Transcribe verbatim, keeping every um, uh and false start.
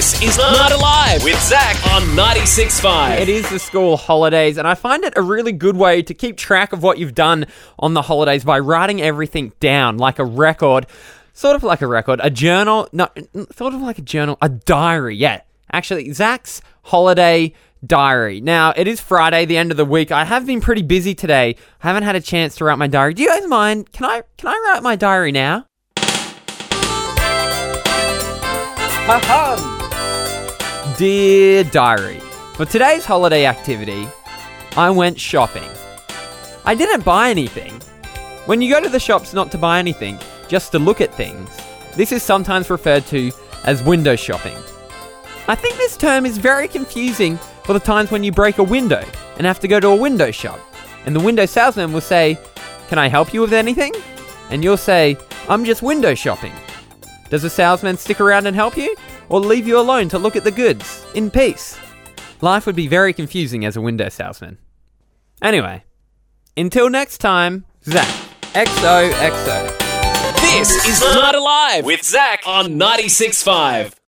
This is Night Alive with Zach on ninety-six point five. It is the school holidays, and I find it a really good way to keep track of what you've done on the holidays by writing everything down like a record. Sort of like a record. A journal. No, sort of like a journal. A diary, yeah. Actually, Zach's holiday diary. Now, it is Friday, the end of the week. I have been pretty busy today. I haven't had a chance to write my diary. Do you guys mind? Can I can I write my diary now? Ha-ha! Dear diary, for today's holiday activity, I went shopping. I didn't buy anything. When you go to the shops not to buy anything, just to look at things, this is sometimes referred to as window shopping. I think this term is very confusing for the times when you break a window and have to go to a window shop, and the window salesman will say, "Can I help you with anything?" And you'll say, "I'm just window shopping." Does the salesman stick around and help you, or leave you alone to look at the goods in peace? Life would be very confusing as a window salesman. Anyway, until next time, Zach. X O X O. This is Night Alive with Zach on ninety-six point five.